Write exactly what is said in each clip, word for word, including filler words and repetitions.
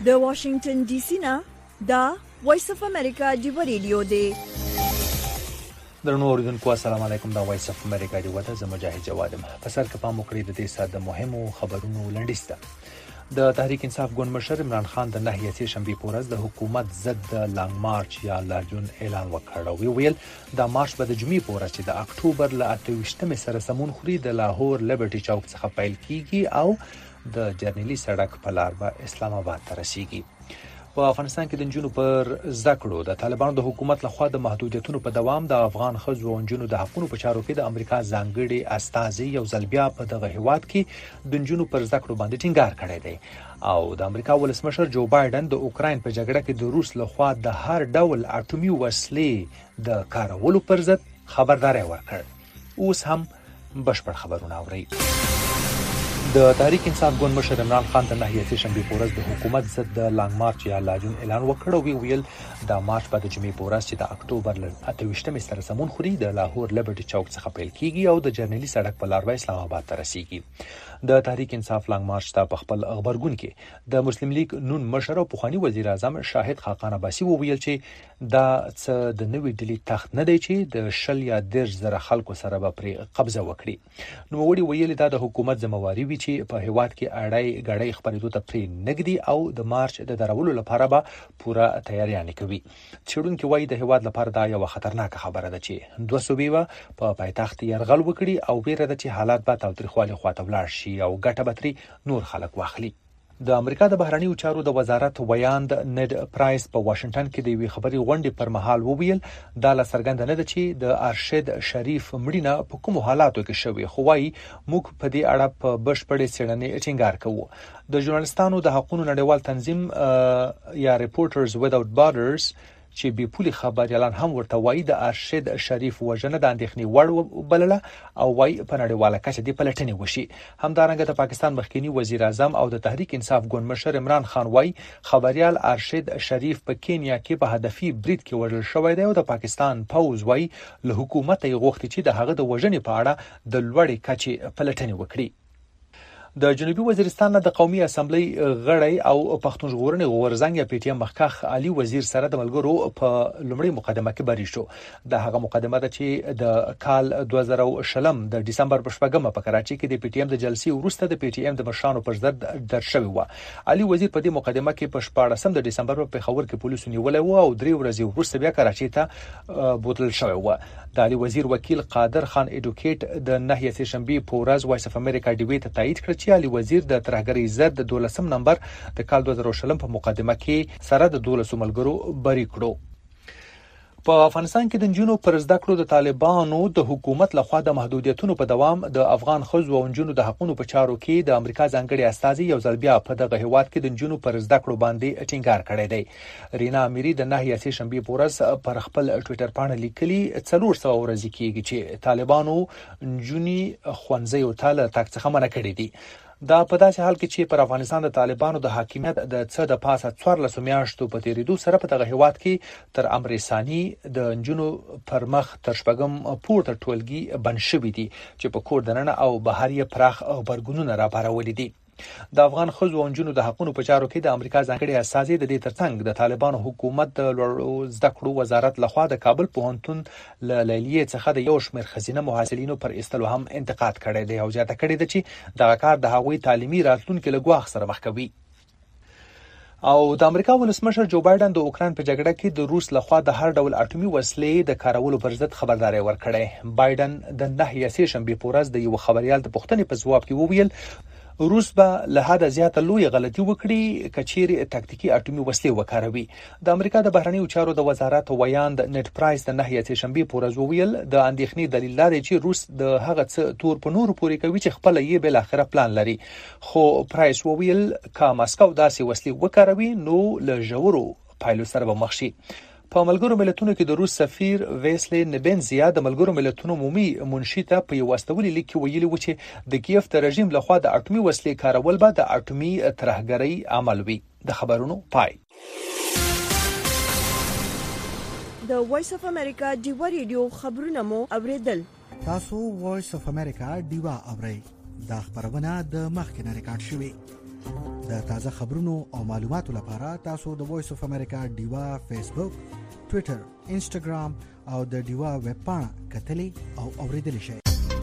د واشنگټن ډي سي نه دا وایس اف امریکا ډیو ریډیو دی. درنو اوریدونکو السلام علیکم. دا وایس اف امریکا ډیو ته زه مجاهد جوادم. په سر کې پام وکړئ د دې ساده مهمو خبرونو لنډیسته. د تحریک انصاف ګوند مشر عمران خان د نهي سه شنبه پورز د حکومت ضد د لانګ مارچ یا لاجون اعلان وکړ او ویل دا مارچ به د جمعې پورز چې د اکتوبر ل اته ویشتمې سره سمون خوري د لاهور لیبرټي چوک څخه پیل کیږي او د جرنیلی سړک په لار به اسلام آباد ته رسیږي. په افغانستان کې د جنونو پر ذکرو د طالبانو د حکومت لخوا د محدودیتونو په دوام د افغان ښځو او جنونو د حقوقو په چارو کې د امریکا ځانګړي استازي یو ځل بیا په دغه هیواد کې د جنونو پر ذکرو باندې ټینګار کړی دی او د امریکا ولسمشر جو بایدن د اوکراین په جګړه کې د روس لخوا د هر ډول اټومي وسلې د کارولو پر ضد خبرداري ورکړ. اوس هم بشپړ خبرونه اورئ. د تحریک انصاف ګوند مشر عمران خان د نهي سه شنبه پورز د حکومت ضد د لانګ مارچ یا لاجون اعلان وکړ او ویل دا مارچ په د جمعې پورز چې د اکتوبر ل اته ویشتمې سره سمون خوري د لاهور لیبرټي چوک څخه پیل کیږي او د جرنیلی سړک په لار به اسلام آباد ته رسیږي. د تحریک انصاف لانګ مارچ ته په خپل خبرګون کې د مسلم لیگ نون مشر او پخوانی وزیر اعظم شاهد خاقان عباسی وویل چې دا څه د نوې ډلې تخت نه دی چې د شل یا دیرش زره خلکو سره به پر قبضه وکړي. نو وړي ویل دا د حکومت ذمہواری وی چې په هیواد کې اړای غړای خبرېدو ته پرې نګدي او د مارچ د درولو لپاره به پوره تیاریانه کوي. چېرونکو وایي د هیواد لپاره دا یو خطرناک خبره ده چې دوه صوبې په پایتخت یرغل وکړي او ویره ده چې حالات به تاوتریخوالي خواته ولاړ شي او ګټه بتري نور خلک واخلي. د امریکا د بهرنیو چارو د وزارت ویاند نید پرایس په واشنگټن کې د وی خبري غونډې پر مهال وویل دا لا څرګند نه ده چې د ارشد شریف مړینه په کوم حالاتو کې شوی خو وايي موږ په دې اړه په بشپړې څېړنې ټینګار کوو. د ژورنالستانو د حقوقو نړیوال تنظیم یا ریپورټرز وداوت بارډرز چې بي پولي خبريالان هم ورته وایي د ارشد شریف وژنه د اندېښنې وړ بلله او وایي په نړیواله کچه د پلټنې وشي. همدارنګه د پاکستان مخکنی وزیر اعظم او د تحریک انصاف ګوند مشر عمران خان وایي خبريال ارشد شریف په کینیا کې په هدفي برید کې وژل شوی دی او د پاکستان پوز وایي له حکومت یې غوښتي چې د هغه د وژنې په اړه د لوړې کچې پلټنې وکړي. د جنوبي وزیرستان د قومي اسمبلی غړی او پښتون ژغورنې غورزنګ یا پی ټی ایم مخکخ علي وزیر سره د ملګرو په لومړی مقدمه کې بری شو. د هغه مقدمه ده چې د کال دوه زره شلم د دسمبر په شپږمه په کراچي کې د پی ټی ایم د جلسې وروسته د پی ټی ایم د مشرانو پر ضد درشوي و. علي وزیر په دې مقدمه کې په شپاړسم د دسمبر په خبر کې پولیسو نیولې و او درې ورځې وروسته بیا کراچي ته بوتل شوی و. د علي وزیر وکیل قادر خان اډوکیټ د نهي سه شنبه پورز وایس اف امریکا ډیوی ته تایید کړ چې علي وزیر د ترهګری ضد د دولسم نمبر د کال دوه زره شلم په مقدمه کې سره د دولسو ملګرو بری کړو. په افغانستان کې د جنونو پر زده کړو د طالبانو د حکومت لخوا د محدودیتونو په دوام د افغان ښځو او جنونو د حقوقو په چارو کې د امریکا ځانګړي استازي یو ځل بیا په دغه هیواد کې د جنونو پر زده کړو باندې ټینګار کړی دی. رینا امیری د نهي سه شنبه پورز پر خپل ټوئیټر باندې لیکلي څلور سوه ورځې کېږي چې طالبانو جنونی خوانځي او تعالی تک څخه منع کړی دي. دا په داسې حال کې چې پر افغانستان د طالبانو د حاکمیت د څه د پاسه څوارلس میاشتو په تیریدو سره په دغه هیواد کې تر امر ثاني د جنونو پر مخ تر شپږم پورته ټولګي بن شوی دي چې په کور دننه او بهر یې پراخ خبرګونونه راپارولي دي. د افغان ښځو او نجونو د حقوقو په چارو کې د امریکا ځانګړي استازي د دې ترڅنګ د طالبانو حکومت د لوړو زده کړو وزارت لخوا د کابل پوهنتون له لیلیې څخه د یو شمېر ښځینه محصلینو پر ایستلو هم انتقاد کړی دی او زیاته کړې ده چې دغه کار د هغوی تعلیمي راتلونکي له ګواښ سره مخ کوي. او د امریکا ولسمشر جو بایدن د اوکراین په جګړه کې د روس لخوا د هر ډول اټومي وسلې د کارولو پر ضد خبرداري ورکړې. بایدن د نهي سه شنبه پورز د یو خبريال د پوښتنې په ځواب کې وویل روس به له حده زیاته لوی غلطي وکړي کچيري تاکتیکي اټومي وسلې وکاروي. د امریکا د بهرنیو چارو د وزارت ویاند نید پرایس د نهي سه شنبه پورز وویل د اندېښنې دلیل لري چې روس د هغه څه تور په نور پورې کوي چې خپل یې بل اخره پلان لري. خو پرایس وویل کا ماسکو داسې وسلې وکاروي نو له ژورو پایلو سره به مخ شي. په ملګرو ملتونو کې د روس سفیر ویسلی نبنزیا د ملګرو ملتونو عمومي منشي ته په یو واستولي لیک کې ویلي و چې د کیف د رژیم لخوا د اټومي وسلې کارول به د اټومي ترهګرۍ عمل وي. د خبرونو پای. د وایس اف امریکا ډیوا ریډیو خبرونه مو اوریدل. تاسو وایس اف امریکا ډیوا اورئ. دا خبرونه د مخکنه ریکارډ شوې. د تازه خبرونو او معلوماتو لپاره تاسو د وایس اف امریکا ډیوا فیسبوک، ټوئیټر، انسټاګرام او د ډیوا ویب پاڼه کتلې او اوریدلې شئ.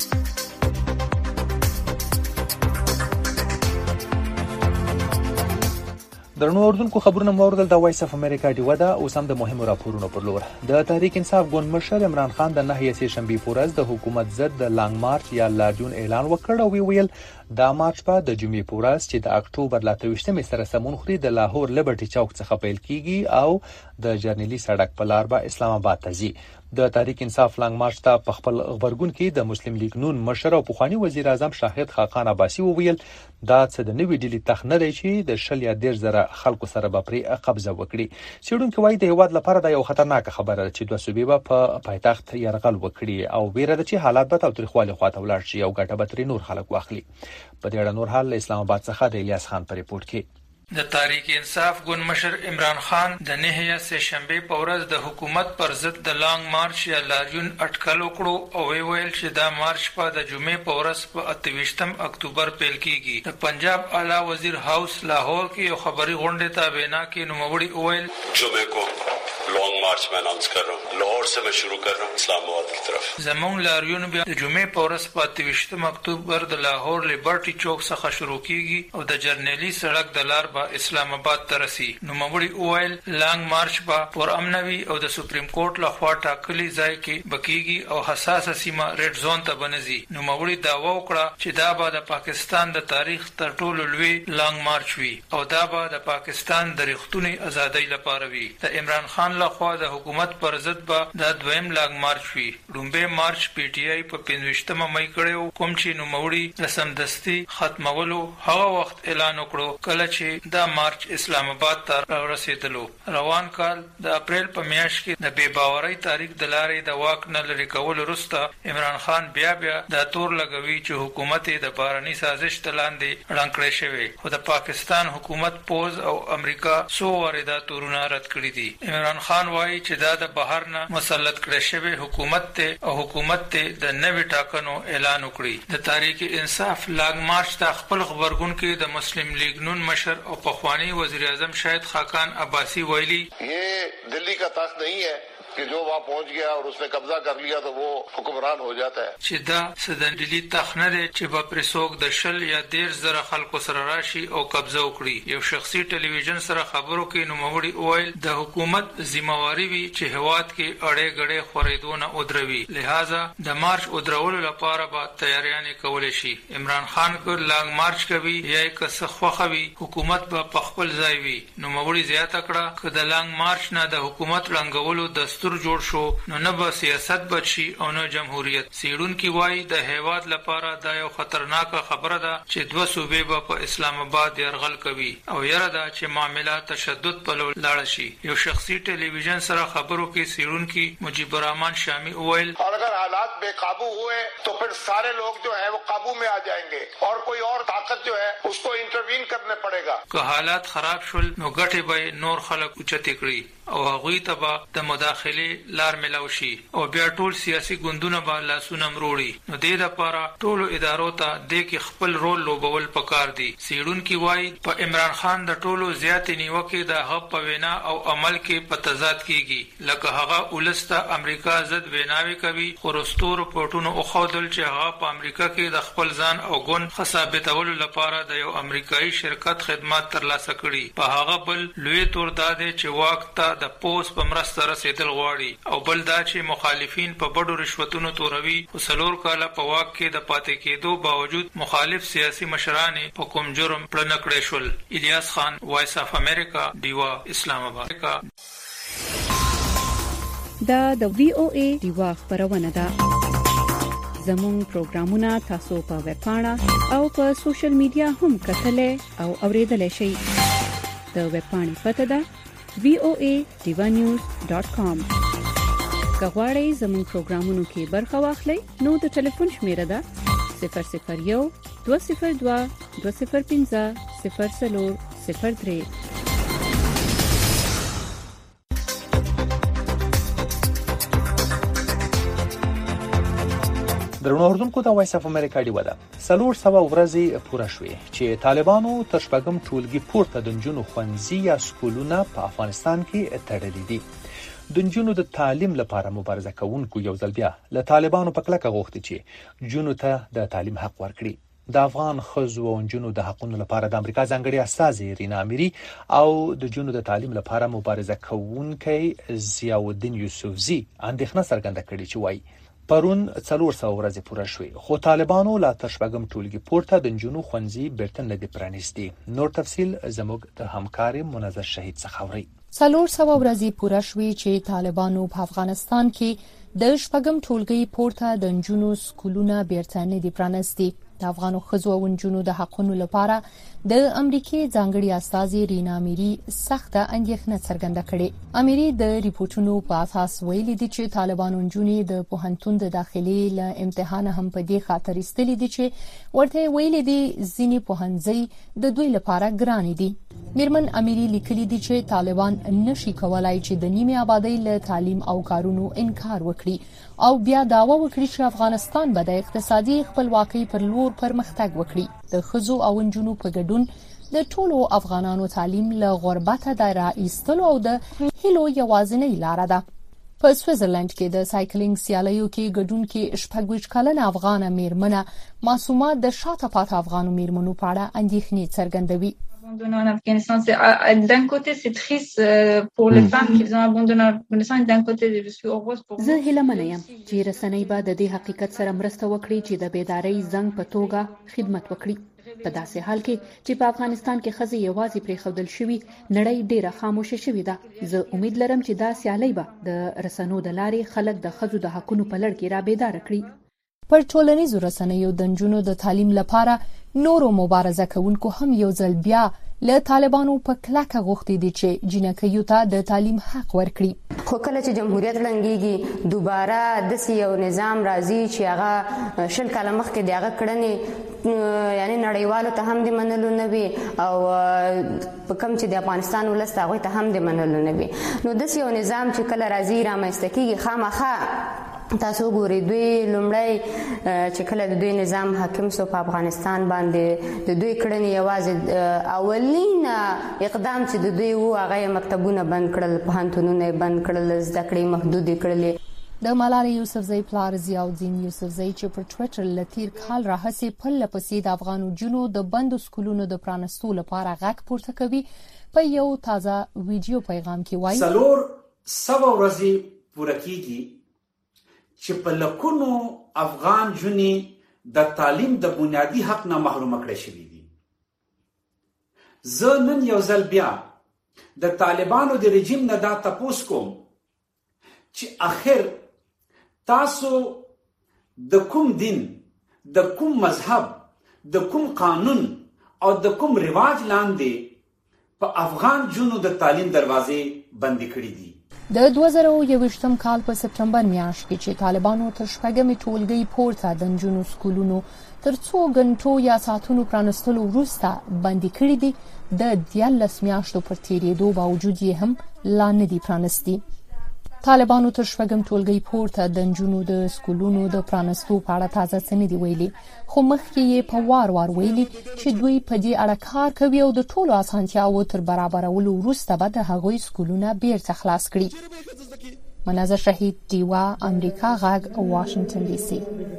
درنو اوردونکو خبرونه موردل د وایس اف امریکا ډیوا ده. اوس هم د مهمو راپورونو پر لور. د تحریک انصاف ګوند مشر عمران خان د نهه سه شنبه پورز د حکومت ضد د لانګ مارچ یا لاریون اعلان وکړ او ویل دا مارچ په د جمعې پورز چې د اکتوبر ل اتهشتمې سره سمون خوري د لاهور لیبرټي چوک څخه پیل کیږي او د جرنیلی سړک په لار به اسلام آباد ته ځي. د تحریک انصاف لانګ مارچ ته په خپل خبرګون کې د مسلم لیگ نون مشر او پخوانی وزیر اعظم شاهد خاقان عباسی وویل دا څه د نوې ډیلی تخ نه دی چې د شل یا ډیر زره خلکو سره به پرې قبضه وکړي. سیډونکو وايي د هیواد لپاره دا یو خطرناک خبره ده چې دوه صوبې به په پایتخت یرغل وکړي او ویره ده چې حالات به تاوتریخوالي خواته ولاړ شي او ګټه به ترې نور خلک واخلي. په دې اړه نور حال اسلام آباد څخه د الیاس خان په ریپورت کې. د تحریک انصاف ګوند مشر عمران خان د نهه سه شنبه په ورځ د حکومت پر ضد د لانګ مارچ یا لاریون اټکل وکړو او ویل چې دا مارچ په د جمعې په ورځ په اتهشتم اکتوبر پیل کیږي. د پنجاب اعلی وزیر هاوس لاهور کې یو خبري غونډه ته وینا کې نوموړي ویل جمعې کو لانګ مارچ میں اناؤنس کر رہا ہوں، لاہور سے میں شروع کر رہا ہوں اسلام آباد کی طرف. زمون لاریون بیا د جمعې په ورځ په اتهشتم اکتوبر د لاهور لیبرټي چوک څخه شروع کیږي او د جرنیلی سړک د لار به اسلام آباد ته رسي. نوموړي ویل لانګ مارچ به پر امنوي او د سپریم کورټ لخوا ټاکلي ځای کې بکیږي او حساسه سیمه ریډ زون ته بنځي. نوموړي داوا وکړه چې دا به د پاکستان د تاریخ تر ټولو لوی لانګ مارچ وي او دا به د پاکستان د ریښتونی ازادۍ لپاره وي. د عمران خان لخوا د حکومت پر ضد به د دویم لانګ مارچ وي. لومبه مارچ پی ټی آی په پنځوستمه مې کړو کوم چې نوموړي د سمدستي ختمولو هغه وخت اعلان وکړو کله چې دا مارچ اسلام آباد ته رسیدلو. روان کال د اپریل په میاشت کې د بے باورۍ تاریخ د لارې د واک نه لري کول وروسته عمران خان بیا بیا د تور لګوي چې حکومت د بارني سازش تلاندې رنګ کړی شوی خو د پاکستان حکومت پوز او امریکا سو وردا تورونه رد کړی دي. عمران خان وايي چې دا د بهر نه مسلط کړی شوی حکومت ته او حکومت ته د نوي ټاکنو اعلان وکړي. د تحریک انصاف لانګ مارچ ته خپل خبرګون کې د مسلم لیگ نون مشر او پخوانی وزیر اعظم شاهد خاقان عباسی ویلی یہ دلی کا تخت نہیں ہے کہ جو وہاں پہنچ گیا اور اس نے قبضہ کر لیا تو وہ حکمران ہو جاتا ہے. چې دا سدندلی تخنه دی چې په پرسوک د شل یا ډیر زره خلکو سره راشي او قبضه وکړي. یو شخصي ټلویزیون سره خبرو کې نوموړي ویل د حکومت ذمہواری وی چې هواد کې اړې غړې خورېدونه ودروي لہذا د مارچ ودرولو لپاره به تیاریاں کولې شي. عمران خان کو لانګ مارچ کوي یا کس خوخوي حکومت به په خپل ځای وي. نوموړي زیاته کړه چې د لانګ مارچ نه د حکومت لنګولو دستور جوړ شو نو نه به سیاست بچي او نه جمهوریت. سیډونکو وايي د هیواد لپاره دا یو خطرناک خبره ده چې دوه صوبې به په اسلام آباد يرغل کوي او یره ده چې معاملات تشدد په لور لاړ شي. یو شخصي ټلویزیون سره خبرو کې سیډونکو مجيب الرحمن شامی ویل اور اگر حالات بے قابو ہوئے تو پھر سارے لوگ جو ہیں وہ قابو میں آ جائیں گے اور کوئی اور طاقت جو ہے اس کو انٹروین کرنے پڑے گا. که حالات خراب شول نو ګټه به نور خلک اوچته کړي او هغوی ته به د مداخله لار ملاو شي او بیا ټول سیاسي ګوندونه به لاسونه مروړي. نو دې لپاره ټولو ادارو ته د کې خپل رول لوبول پکار دي. سیډونکو وايي په عمران خان د ټولو زیات نیوکه د هغه په وینا او عمل کې په تضاد کیږي لکه هغه ولسته امریکا ضد ویناوي کوي خو رستور پټونو او خودل چې هغه په امریکا کې د خپل ځان او ګوند خصابتولو لپاره د یو امریکایي شرکت خدمات ترلاسه کړي. په هغه بل لوی تور داده چې وخت د پوس په مرسته رسیدل غواړي او بل دا چې مخالفین په بډو رشوتونو توروي او څلور کاله په واک کې د پاتې کېدو باوجود مخالف سیاسي مشران په کوم جرم پړنه کړی شول. الیاس خان وایس اف امریکا ډیوا اسلام آباد. دا د وی او ای ډیوا خبرونه ده. زموږ پروګرامونه تاسو په ویب پاڼه او په سوشل میډیا هم کتلای او اوریدلای شئ. د ویب پاڼې پته ده وی او ای ډیوا نیوز ډاٹ کام. کغواړئ زموږ پروګرامونو کې برخه واخلئ نو د ټلیفون شمیره ده صفر صفر یو دوه صفر دوه دوه صفر پنځه صفر څلور صفر درې. درنو اردوونکو د وایس اف امریکا دی ودا سلور سبا ورځې پوره شوې چې طالبانو تر شپږم ټولګي پورته د نجونو ښوونځي یا سکولونه په افغانستان کې تړلي دي. د نجونو د تعلیم لپاره مبارزه کوونکو یو ځل بیا له طالبانو په کلکه غوښتي چې نجونو ته د تعلیم حق ورکړي. د افغان ښځو او نجونو د حقونو لپاره د امریکا ځانګړي استازي رینا اميري او د نجونو د تعلیم لپاره مبارزه کوونکي ضیاءالدین یوسفزي اندېښنه څرګنده کړې چې وایي پرون څلور سوه ورځې پوره شوې خو طالبانو لا تر شپږم ټولګي پورته د نجونو ښوونځي بیرته نه دي پرانیستي. نور تفصیل زموږ د همکار منظر شهید څخه اورئ. څلور سوه ورځې پوره شوې چې طالبانو په افغانستان کې د شپږم ټولګي پورته د نجونو سکولونه بیرته نه دي پرانیستي. د افغانو ښځو او نجونو د حقونو لپاره د امریکای ځانګړي استازي رینا اميري سخته اندېښنه څرګنده کړې. اميري د ریپورتونو په اساس ویلي دي چې طالبانو نجونې د پوهنتون د داخلي له امتحان هم په دې خاطر استلې دي چې ورته ویلي دي ځینې پوهنځي د دوی لپاره ګران دي. میرمن اميري لیکلي دي چې طالبان نشي کولای چې د نیمه آبادی له تعلیم او کارونو انکار وکړي او بیا داوا وکړي چې افغانستان به د اقتصادي خپلواکۍ پر لور پرمختګ وکړي. د ښځو او نجونو په ګډون د ټولو افغانانو تعلیم له غربته د راایستلو او د هیلو یوازینۍ لار ده. په سویټزرلند کې د سایکلینګ سیالیو کې ګډون کې شپږ ویشت کلنه افغانه میرمنه معصومه د شاته پاتې افغانو میرمنو په اړه اندېښنې څرګندوي. Abandonner en Afghanistan, c'est euh, d'un côté c'est triste euh, pour les femmes qui ont abandonné en Afghanistan, d'un côté je suis heureuse pour زه هیله منه یم چې رسنۍ به د دې حقیقت سره مرسته وکړي چې د بیدارۍ زنګ په توګه خدمت وکړي. په داسې حال کې چې په افغانستان کې ښځې یوازې پرېښودل شوي نړۍ ډېره خاموشه شوې ده. زه امید لرم چې دا سیالۍ به د رسنو د لارې خلک د ښځو د حقونو په لړ کې را بیداره کړي. پر ټولنیزو رسنیو د نجونو د تعلیم لپاره نورو مبارزه کوونکو هم یو ځل بیا له طالبانو په کلکه غوښتي دي چې جنکیو ته د تعلیم حق ورکړي. خو کله چې جمهوریت لنګيږي دوباره د یو نظام راځي چې هغه شل کاله مخکې د هغه کړنې یعنی نړیوالو ته هم د منلو نه وي او په کوم چې د افغانستان ولست هغه ته هم د منلو نه وي. نو د یو نظام چې کله راځي رامنځته کیږي خامخا تاسو ګورئ دوی لومړی چې کله د دوی نظام حاکم سو په افغانستان باندې د دوی کړنې یوازې اولین اقدام چې د دوی وو هغه مکتبونه بند کړل، پوهنتونونه بند کړل، زده کړې محدودې کړلې. د ملالۍ یوسفزۍ پلار ضیاءالدین یوسفزۍ چې په ټوئیټر له تیر کال راهیسې پرله پسې د افغانو جنو د بندو سکولونو د پرانستو لپاره غږ پورته کوي په یو تازه ویډیو پیغام کې وایي څلور سوه ورځې پوره کېږي چې په لکونو افغان جنې د تعلیم د بنیادي حق نه محروم کړي شوي دي. زه نن یو ځل بیا د طالبانو د رژیم نه دا تپوس کوم چې اخر تاسو د کوم دین، د کوم مذهب، د کوم قانون او د کوم رواج لاندې په افغان جنو د تعلیم دروازې بندې کړې دي. د دوه زره یوویشتم کال په سپټمبر میاشت کې چې طالبانو تر شپږمې ټولګۍ پورته د نجونو سکولونو تر څو غنټو یا ساعتونو پرانستلو وروسته بندي کړي دي، د دیارلس میاشتو پر تیریدو باوجود یې هم لا نه دي پرانستي. طالبانو تر شپږم ټولګۍ پورته د نجونو د سکولونو د پرانستو په اړه تازه څه نه دي ویلي، خو مخکې یې په وار وار ویلي چې دوی په دې اړه کار کوي او د ټولو اسانتیاوو تر برابرولو وروسته به د هغوی سکولونه بیرته خلاص کړي. منظر شهید، ډیوا، امریکا غږ، واشنگټن ډي سي.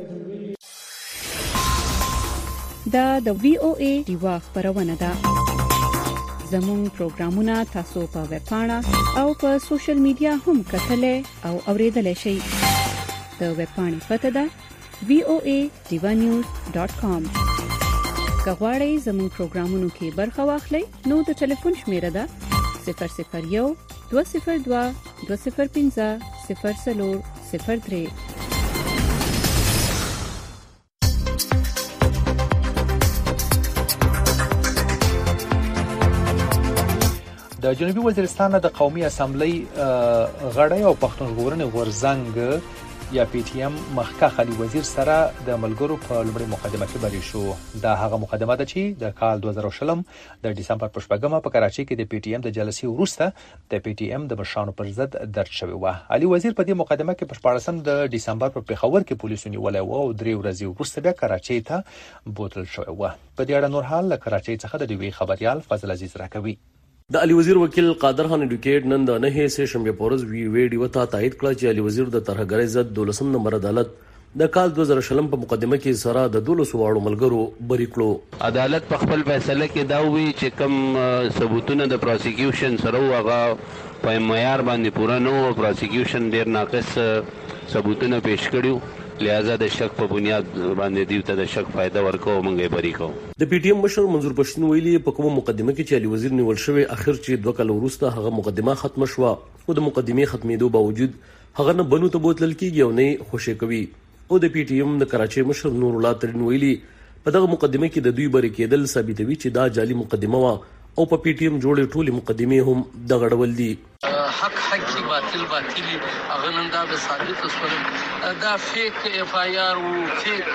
دا د وی او ای ډیوا خبرونه ده. زموږ پروګرامونه تاسو په ویب پاڼه او په سوشل میډیا هم کتلای او اوریدلای شئ. د ویب پاڼې پته ده وی او ای ډیوا نیوز ډاټ کام. که غواړئ زموږ پروګرامونو کې برخه واخلئ نو د ټلیفون شمیره ده صفر صفر یو دوه صفر دوه دوه صفر پنځه صفر څلور صفر درې. د جنوبي وزیرستان د قومي اسامبلی غړی او پښتون ژغورنې غورځنګ یا پی ټی ایم مخکښ علي وزیر سره د ملګرو په لومړۍ مقدمه کې بری شو. دا هغه مقدمه ده چې د کال دوه زره شلم د ډسمبر په شپږمه په کراچۍ کې د پی ټی ایم د جلسې وروسته د پی ټی ایم د مشرانو پر ضد درج شوی و. علي وزیر په دې مقدمه کې په شپاړسم د ډسمبر په پیښور کې پولیسو نیولای و او درې ورځې وروسته بیا کراچۍ ته بوتل شوی و. په دې اړه نور حال له کراچۍ څخه د ډیوی خبريال فضل عزیز راکوي. د علي وزیر وکیل قادر خان اډوکیټ نن د نه سه شنبه پورز وی ویډیو ته تایید کړ چې علي وزیر د طرحګرۍ ضد دولسم نمبر عدالت د کال دوه زره شلم په مقدمه کې سره د دولسو واړو ملګرو بری کړو. عدالت په خپل فیصله کې دا وی چې کوم ثبوتونه د پروسیکیوشن سره هغه په معیار باندې پوره نه او پروسیکیوشن ډیر ناقص ثبوتونه پیش کړیو، لہذا د شک په بنیاد باندې دیو ته د شک فائدہ ورکو مونږه بری کو. د پی ټی ایم مشر منظور پښتون ویلي په کومه مقدمه کې چې علي وزیر نیول شوی اخر چې دوه کال وروسته هغه مقدمه ختم شوه او د مقدمې ختمېدو باوجود هغه نه بنو ته بوتل کېږي او نه خوشی کوي. او د پی ټی ایم د کراچۍ مشر نور الله ترین ویلي په دغه مقدمه کې د دوی بری کېدل ثابتوي چې دا جعلي مقدمه وا او په پی ټی ایم جوړې ټولې مقدمې هم د غړول دي. حق حقي باطل باطلي هغه نن دا به ثابت وسول دا فیک اف آی آر او فیک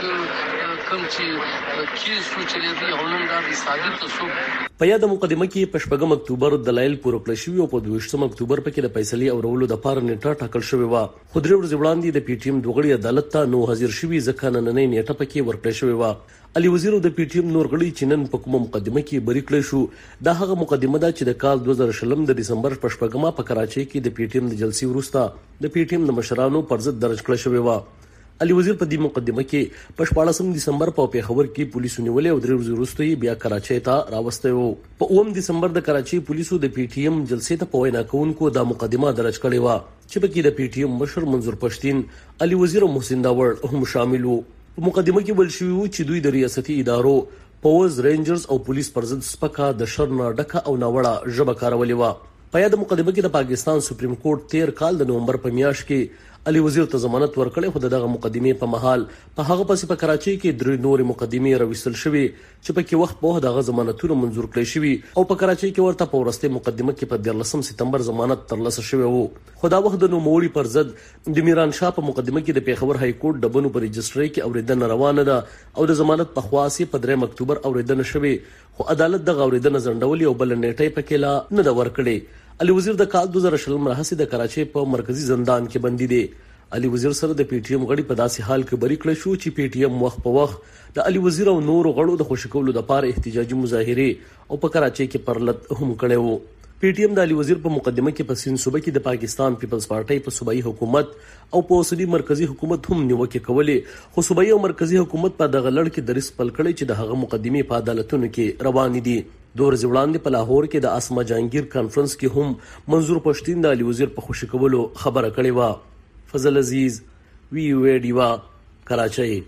کوم چې کیس چې دی هنن دا به ثابت وسول. په یاد مقدمه کې په شپږم اکتوبر دلایل پوره کړل شوی او په دویشتم اکتوبر په کې د فیصلې اورولو د پاره نیټه ټاکل شوی و. خو درې ورځې وړاندې د پی ټی ایم دوغړي عدالت ته نو حاضر شوی ځکه نننۍ نیټه پکې ورکړل شوی و. علي وزیر د پی ټی ایم نور غړي چې نن په کومه مقدمه کې بری کړل شو دا هغه مقدمه ده چې د کال دوه زره شلم د دسمبر په شپږمه په کراچۍ کې د پی ټی ایم د جلسې وروسته د پی ټی ایم د مشرانو پر ضد درج کړل شوی و. علي وزیر په دې مقدمه کې په شپاړسم دسمبر په پیښور کې پولیسو نیولې او درې ورځې وروسته بیا کراچۍ ته راوستي وو. په اووم دسمبر د کراچۍ پولیسو د پی ټی ایم جلسې ته په وینا کوونکو دا مقدمه درج کړې و چې په کې د پی ټی ایم مشر منظور پښتين، علي وزیر او محسن داوړ هم شامل وو. په مقدمه کې ویل شوی و چې دوی د ریاستي ادارو پوز رینجرز او پولیس پر ضد سپکا د شر نه ډکه او ناوړه ژبه کارولې و. په یاد مقدمه کې د پاکستان سپریم کورټ تیر کال د نومبر په میاشت کې علي وزیر ته ضمانت ورکړې خو دغه مقدمې په محل په هغه پسې په کراچۍ کې درې نورې مقدمې راوستل شوې چې په کې وخت په دغه ضمانتونه منزور کړې شوې او په کراچۍ کې ورته په ورسته مقدمه کې په دیارلسم سپتمبر ضمانت ترلاسه شوی وو. خو دا وخت د نوموړي پر ضد د میران شاه په مقدمه کې د پیښور های کورټ د بنو پر رجستري کې اوریدنه روانه ده او د ضمانت په خواصي په دریم اکتوبر اوریدنه شوې خو عدالت د اوریدنه ځنډولې او بل نیټه په کې لا نه دا ورکړې. علي وزیر د کال دوه زره شلم راهسي د کراچۍ په مرکزی زندان کې بندي دي. علي وزیر سره د پی ټی ایم غړي په داسې حال کې بری کړل شو چې پی ټی ایم وخت په وخت د علي وزیر او نور غړو د خوشی کولو لپاره احتجاجي مظاهره او په کراچۍ کې پرلط هم کړي وو. پی ټی ایم د علي وزیر په مقدمه کې په سین صوبه کې د پاکستان پیپلز پارټي په صوبایي حکومت او په اوسنی مرکزی حکومت هم نیوکه کولې خو صوبایي او مرکزی حکومت په دغه لړ کې درس پل کړي چې د هغه مقدمې په عدالتونو کې روان دي. دوه ورځې وړاندې په لاهور کې د اسما جهانگیر کانفرنس کې هم منظور پښتين د علي وزیر په خوشی کولو خبره کړې و. فضل عزیز وی ویډیو کراچۍ.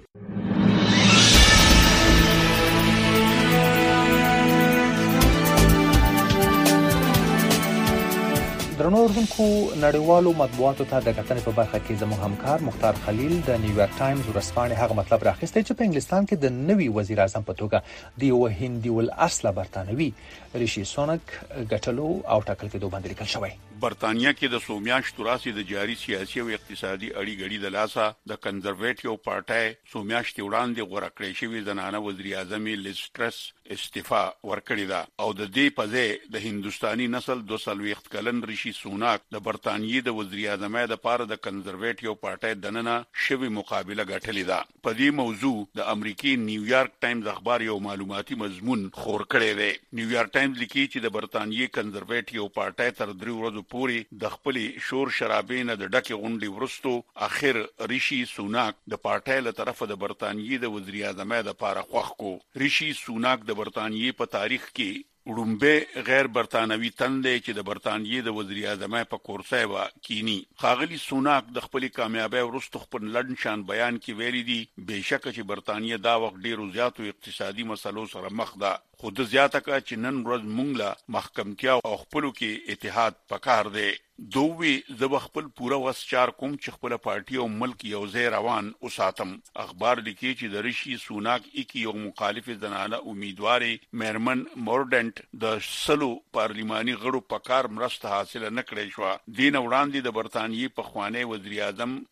درنو اوردونکو نړیوالو مطبوعاتو ته د کتنې په برخه کې زموږ همکار مختار خلیل د نیویارک ټایمز ورځپاڼې هغه مطلب راخیستی چې په انګلستان کې د نوي وزیر اعظم په توګه د یو هندي ول اصله برتانوي ریشي سونک ګټلو او ټاکل کېدو باندې لیکل شوی. برتانیا کې د سومیاشتو راسي د جاري سیاسي او اقتصادي اړي غړي د لاسه د کنزرویټیو پارټي سومیاشتي وړاندې غوړه کړې شوی زنانه وزیر اعظم لیسټرس استعفا ورکړی دا او د دې په ځای د هندستاني نسل دوه سلويخت کلن ریشي سوناک د برتانیې د وزیر اعظم د پاره د کنزرویټیو پارټي دننه شوی مقابله غټلې ده. په دې موضوع د امریکای نیویارک ټایمز اخبار یو معلوماتي مضمون خور کړی دی. نیویارک ټایمز لیکي چې د برتانیې کنزرویټیو پارټي تر درې ورځې پوري د خپل شور شرابینه د ډکه غونډې ورستو اخر ریشي سوناک د پارټي له طرفه د برتانیې د وزیر اعظم د پاره خوښ کو. ریشي سوناک د برتانیې په تاریخ کې وړومبه غیر برتانوي تندې چې د برتانیې د وزیر اعظم په کورسۍ و کینی. خاغلی سوناک د خپل کامیابی ورستو خپل لړن شان بیان کې ویلي دي بهشکه چې برتانیې دا وخت ډیرو زیاتو اقتصادي مسلو سره مخ ده خو د زیاته کا چې نن ورځ مونږ له محکمتیا او خپلو کې اتحاد پکار دی. دوی زب خپل پورا وس چار کوم چې خپل پارټي او ملک یو ځای روان اوساتم. اخبار لیکي چې د ریشي سوناک اکی یو مخالف زنانه امیدواري میرمن مورډنټ د سلو پارلیماني غړو په کار مرسته حاصله نکړې شو. دین وړاندې د برتانیې په خوانې وزیر اعظم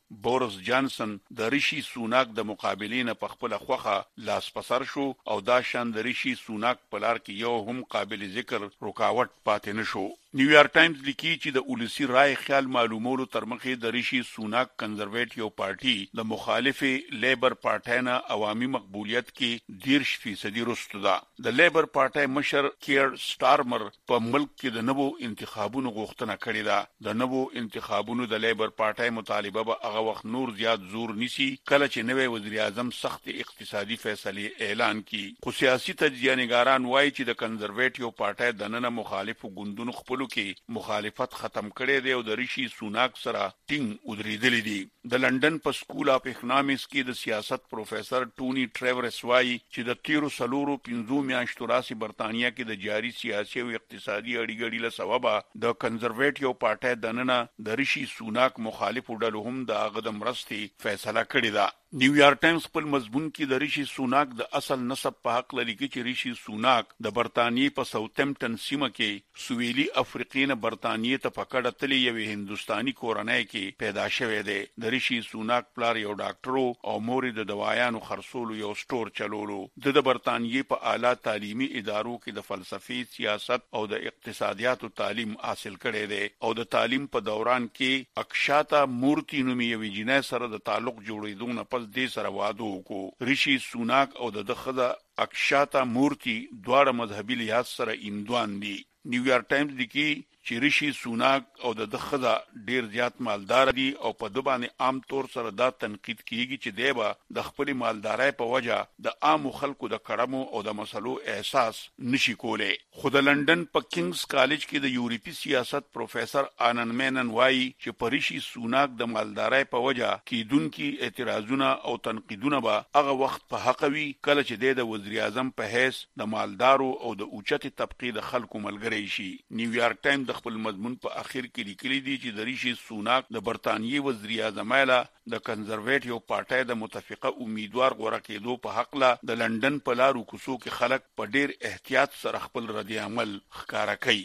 بورس جانسن د ریشي سوناک د مقابلین په خپل خوخه لاس پسر شو او دا شان د ریشي سوناک په لار کې یو هم قابل ذکر رکاوټ پاتې نشو. نیویارک ټایمز لیکي چې د اولسی رائے خیال معلومولو تر مخې د ریشي سوناک کنزرویټیو پارټي د مخالفي لیبر پارټای نه عوامي مقبولیت کې دیرش فیصدي رسټو ده. د لیبر پارټای مشر کیر سټارمر په ملک کې د نوو انتخابونو غوښتنه کړې ده. د نوو انتخابونو د لیبر پارټای مطالبه به هغه وخت نور زیات زور نیسي کله چې نوی وزیر اعظم سخت اقتصادي فیصله اعلان کړي. خو سیاسي تجزیه‌نګاران وایي چې د کنزرویټیو پارټای د نن مخالفو ګوندونو خپل کې مخالفت ختم کړي دی او د ریشي سوناک سره ټینګ ودرېدلې دي. د لندن په سکول اف اکونومکس کې د سیاست پروفیسور ټونی ټریورس وایي چې د تیرو سلورو پنځو میاشتو راسي برتانیا کې د جاری سیاسي او اقتصادي اړیګړې له سببه د کنزرویټیو پارټای د نن د ریشي سوناک مخالفو ډلو هم د هغه د مرستې فیصله کړې ده. نیویارک ټایمز خپل مضمون کې د ریشي سوناک د اصل نسب په حق لري چې ریشي سوناک د برتانیې په ساوثهمپټن سیمه کې سویلي افریقې نه برتانیې ته پکړه تللی یو هندستاني کورنۍ کې پیدا شوی دی. د ریشي سوناک پلار یو ډاکټر او مور د دوايانو خرڅولو یو سٹور چلولو. د برتانیې په اعلی تعلیمي ادارو کې د فلسفي، سیاست او د اقتصادیاتو تعلیم حاصل کړی دی او د تعلیم په دوران کې اکشاتا مورتی نومي یو جنې سره د تعلق جوړېدو نه دې سره واده وکړو. ریشي سوناک او د خزه اکشاتا مورتی دواړه مذهبي لحاظ سره ایندوان دي. نیویارک ټایمز لیکي چې ریشي سوناک او د خزه ډیر زیات مالدار دي او په د باندې عام طور سره دا تنقید کیږي چې دی به د خپل مالدارۍ په وجه د عام خلکو د کړمو او د مسلو احساس نشي کولای. خو د لندن په کینګز کالج کې د یورپی سیاست پروفیسور آنن مینن وایي چې په ریشي سوناک د مالدارۍ په وجه کیدونکو اعتراضونه او تنقیدونه به هغه وخت په حق وي کله چې د وزیر اعظم په حیث د مالدارو او د اوچتي طبقه د خلکو ملګری شي. نیویارک ټایمز د خپل مضمون په اخر کې لیکلي دي چې د ریشي سوناک د برتانیې وزیر اعظم د کنزرویټیو پارټای د متفقه امیدوار غوړه کېدو په حق له د لندن په لارو کوڅو کې خلک په ډیر احتیاط سره خپل رد عمل ښکارا کوي.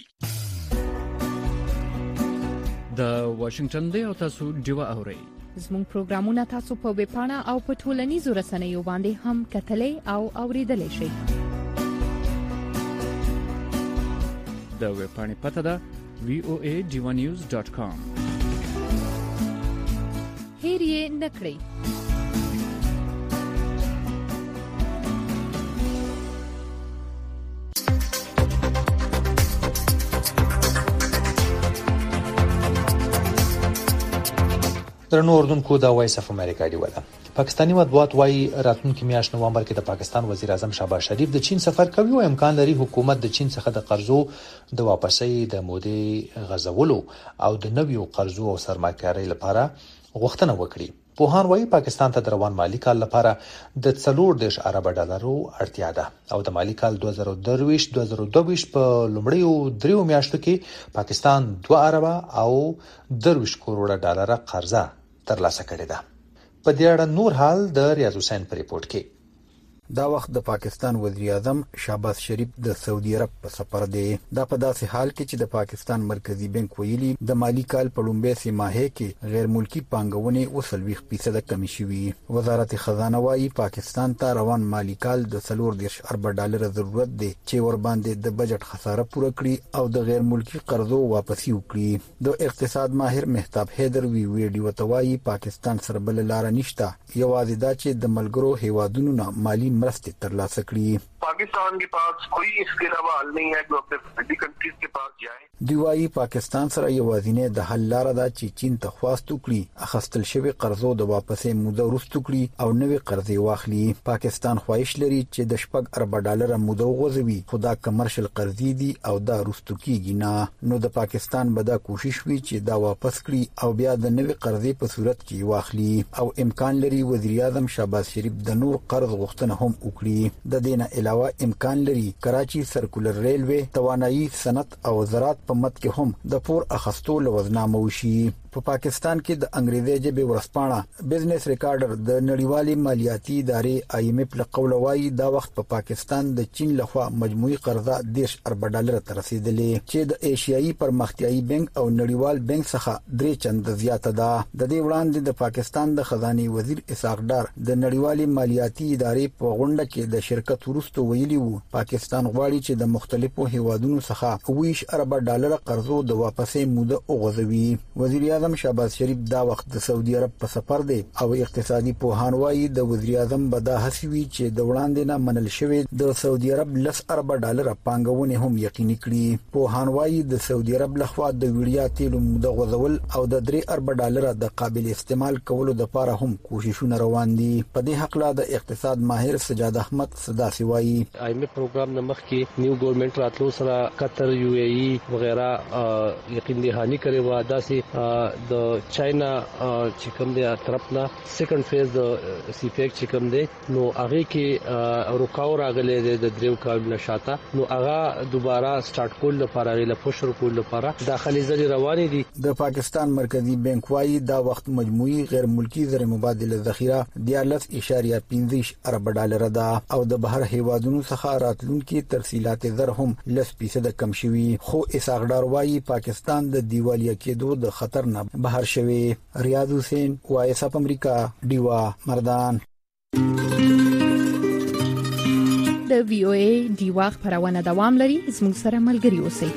د واشنگټن دی او تاسو ډیوا اورئ. زموږ پروګرامونه تاسو په ویب پاڼه او په ټولنیزو رسنیو باندې هم کتلای او اوریدلای شئ. د ویب پاڼې پته ده وی او ای ډیوا نیوز ډاٹ کام. هیر یې نکړئ. درنو اردوونکو د وایس اف امریکا دی ولا پاکستانی مطبوعات وايي راتلونکي میاشت نومبر کې د پاکستان وزیر اعظم شهباز شریف د چین سفر کوي او امکان لري حکومت د چین څخه د قرضو د واپسۍ د مودې غزولو او د نویو قرضو او سرمایه‌کارۍ لپاره غوښتنه وکړي. پوهان وايي پاکستان ته د روان مالی کال لپاره د څلور دیش ارب ډالرو اړتیا ده او د مالی کال دوه زره درویش دوه زره دوه په لومړیو دریو میاشتو کې پاکستان دوه ارب او درویش کروڑه ډالر قرضه ترلاسه کړې ده. په دې اړه نور حال د ریاض حسین په ریپورت کې. دا وخت د پاکستان وزیر اعظم شهباز شریف د سعودي عرب په سفر دی. دا په داسې حال کې چې د پاکستان مرکزی بانک ویلي د مالی کال په لومړۍ سه ماهه کې غیر ملکی پانګونې وسلويخ فیصد کمی شوې. وزارت خزانه وايي پاکستان ته روان مالی کال د څلور دیش ارب ډالر ضرورت دی چې ور باندې د بجټ خساره پوره کړي او د غیر ملکی قرضو واپسی وکړي. د اقتصاد ماهر مهتاب حیدر وی ویډیو توایي پاکستان سره بل لار نشته یوازې دا چې د ملګرو هیوادونو نه مالی مرستې ترلاسه کړي. पाकिस्तान के पास कोई इसके अलावा हल नहीं है जो अपने फ्रेंडली कंट्रीज के पास जाए. دیوایی پاکستان سره یوازینی د حل لار ده چې چین ته خواست وکړي اخستل شوی قرضو د واپسې موده وروسته کړي او نوې قرضې واخلي. پاکستان خواهش لري چې د شپږ ارب ډالر موده وغوځوي خو دا کمرشل قرضې دي او دا وروسته کیږي نه. نو د پاکستان به دا کوشش وي چې دا واپس کړي او بیا د نوې قرضې په صورت کې واخلي او امکان لري وزیر اعظم شهباز شریف د نور قرض غوښتنه هم وکړي. د دې نه علاوه امکان لري کراچي سرکولر ریلوی توانایي صنعت او زراعت په مت کې هم د پور اخستو لوزنامه وشي. په پا پاکستان کې د انګریزي ژبې ورځپاڼه بزنس ریکارډر د نړیوالې مالیاتي ادارې آی ایم ایف له قوله وايي دا وخت په پا پاکستان د چین لخوا مجموعي قرضه دیرش ارب ډالر ته رسیدلې چې د ایشیایي پرمختیایي بانک او نړیوال بانک څخه درې چند زیاته ده. د دې وړاندې د پاکستان د خزانه وزیر اسحاق ډار د نړیوالې مالیاتي ادارې په غونډه کې د شرکت ورستو ویلي وو پاکستان غواړي چې د مختلفو هیوادونو څخه ویش ارب ډالر قرضو د واپسې موده وغځوي. وزیر اعظم شهباز شریف دا وخت د سعودي عرب په سفر دی او اقتصادي پوهان وایي د وزیر اعظم بدا هڅوي چې د وړاندې نه منل شوی د سعودي عرب لس ارب ډالر پانګونه هم یقیني کړي. پوهان وایي د سعودي عرب لخوا د ویډیا تیلو موده غځول او د درې ارب ډالر د قابل استعمال کولو د لپاره هم کوششونه روان دي. په دې حق لا د اقتصاد ماهر سجاد احمد صدا سوایي آی ایم ایف پروګرام نمخ کې نیو ګورنمنت راتلو سره قطر یو ای ای وغیرہ یقین دهانی کړي و داسې د چاینا چې کوم دی طرف نه سیکنډ فیز د سی پیک چې کوم دی نو هغه کې رکاو راغلي د دریو کال نشاته نو هغه دوباره سٹارټ کول لپاره غل پوشر کول لپاره داخلي ځلې روانې دي. د پاکستان مرکزی بانک وايي دا وخت مجموعي غیر ملکی زر مبادله ذخیره دیارلس اشاریه پنځه ارب ډالر ده او د بهر هیوادونو څخه راتلونکي ترسیلات زر هم لس فیصد کم شوي. خو اسحاق ډار وايي پاکستان د دیوالیا کېدو د خطر نه بهر شوی. ریاض حسین وایس اپ امریکا دیوا مردان. د وی او ای دیوا خبرونه دوام لري. زموږ سره ملګري اوسئ.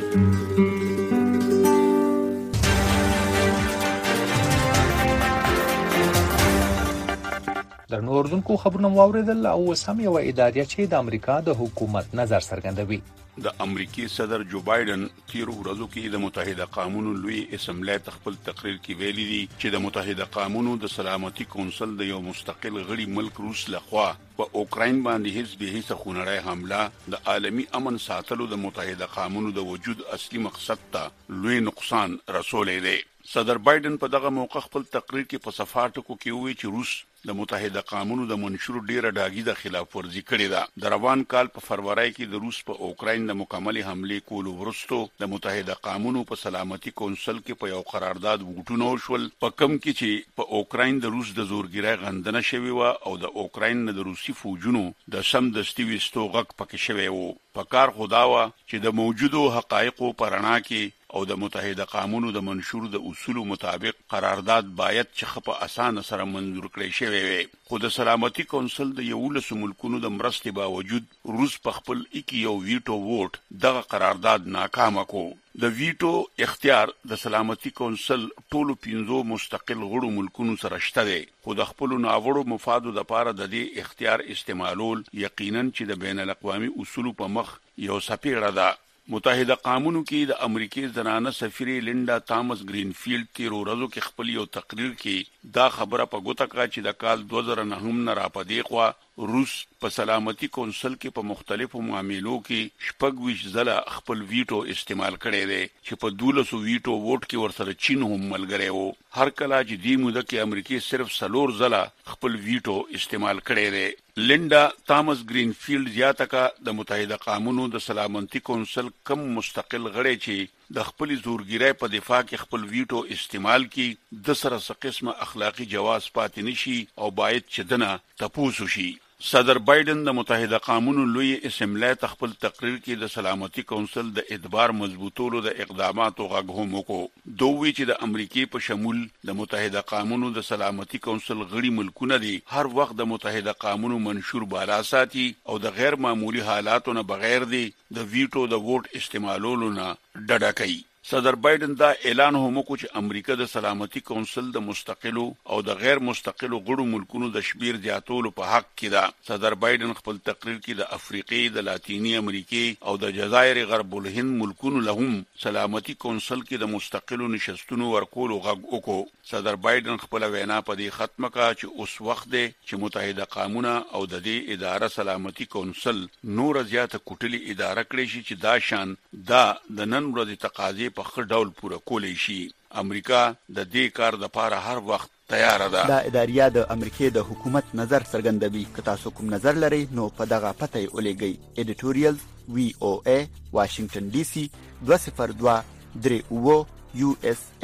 در نوردونکو خبرونه واوریدل او سم یو ادارې چې د امریکا د حکومت نظر څرګندوي. د امریکای صدر جو بایدن تیر ورځو کې د متحده قومونو لوی اسمبلی خپل تقریر کې ویلي دي چې د متحده قومونو د سلامتي کونسل د یو مستقل غړي ملک روس لخوا په اوکراین باندې هیڅ به هیڅ خونړی حمله د عالمی امن ساتلو د متحده قومونو د وجود اصلي مقصد ته لوی نقصان رسولې دی. صدر بایدن په دغه موقع خپل تقریر کې په صفحاتو کې وی چې روس د متحده قومونو د منشور ډیره ډاګي د خلاف ورزي کړې ده. د روان کال په فروری کې د روس په اوکراین د مکمل حمله کولو وروسته د متحده قومونو په سلامتي کونسل کې په یو قرارداد وټونو شول په کم کې چې په اوکراین د روس د زورګیرۍ غندنه شوی و او د اوکراین د روسي فوجونو د سم دستي وستو غک پکې شوی و. په کار خداوا چې د موجودو حقایقو پرانا کې او د متحده قومونو د منشور د اصولو مطابق قرارداد باید چې په اسانه سره منظور کړي شوی وي. خو د سلامتي کونسل د یولس ملکونو د مرستې باوجود روس په خپل اکی یو ویټو ووټ دغه قرارداد ناکام کړ. د ویټو اختیار د سلامتي کونسل ټولو پنځو مستقل غړو ملکونو سره شته دی خو د خپل ناوړو مفادو لپاره د دې اختیار استعمالول یقینا چې د بین الاقوامي اصولو په مخ یو سپیړه ده. متحده قومونو کې د امریکای زنانه سفیر لینډا تامس گرینفیلد تیر ورځو کې خپل یو تقریر کې دا خبره په ګوته کړه چې د کال دوه زره نه هم نه راپدې خو روس په سلامتي کونسل کې په مختلفو معاملو کې شپږ ویش ځله خپل ویټو استعمال کړی دی چې په دولسو ویټو ووټ کې ورسره چین هم ملګری وو. هر کله چې دې موده کې امریکای صرف څلور ځله خپل ویټو استعمال کړی دی. لینډا تامس گرینفیلد زیاته کړه د متحده قومونو د سلامتي کونسل کم مستقل غړي چې د خپل زورګیرۍ په دفاع کې خپل ویټو استعمال کړي د سره څه قسمه اخلاقی جواز پاتې نشي او باید چې دنه تپوسو شي. صدر بایدن د متحده قومونو لوی اسمبلی خپل تقریر کې د سلامتي کونسل د اعتبار مضبوطولو د اقداماتو غږ هم وکړو. دوی چې د امریکای په شمول د متحده قومونو د سلامتي کونسل غړي ملکونه دي هر وخت د متحده قومونو منشور بالا ساتي او د غیر معمولی حالاتو نه بغیر دي د ویټو د ووټ استعمالولو نه ډډه کوي. صدر بایدن دا اعلان هم وکړ چې امریکا د سلامتي کونسل د مستقلو او د غیر مستقلو غړو ملکونو د شمیر زیاتولو په حق کې ده. صدر بایدن خپل تقریر کې د افریقي، د لاتینی امریکای او د جزایر غرب الهند ملکونو له هم سلامتي کونسل کې د مستقلو نشستونو ورکولو غږ وکړ. صدر بایدن خپل وینا په دې ختمه کړه چې اوس وخت دی چې متحده قومونه او د دې اداره سلامتي کونسل نور زیاته کوټلي اداره کړي شي چې دا شان دا د نن ورځې تقاضې په خپل ډول پوره کولی شي. امریکا د دې کار لپاره هر وخت تیار ده. دا اداریه د امریکای د حکومت نظر څرګندوي. که تاسو کوم نظر لرئ نو په دغه پته یې ولېږئ. ایډیټوریال وی او ای واشنگټن ډي سي دوه صفر دوه درې اوه یو اس ای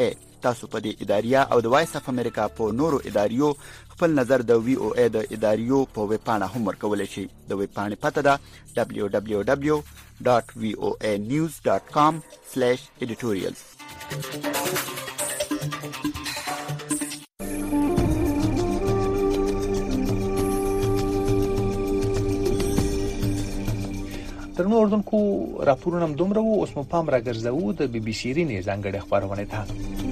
تاسو په دې اداریه او د وایس اف امریکا په نورو اداریو خپل نظر د وی او ای د اداریو په ویب پاڼه هم ورکولای شئ. د ویب پاڼې پته ده دبليو دبليو دبليو ډاټ وی او ای نیوز ډاټ کام سلیش ایډیټوریالز. ترنو اردوونکو راپورونه هم دومره وو. اوس مو پام راګرځوو د بي بي سي رینې ځانګړې خپرونې ته.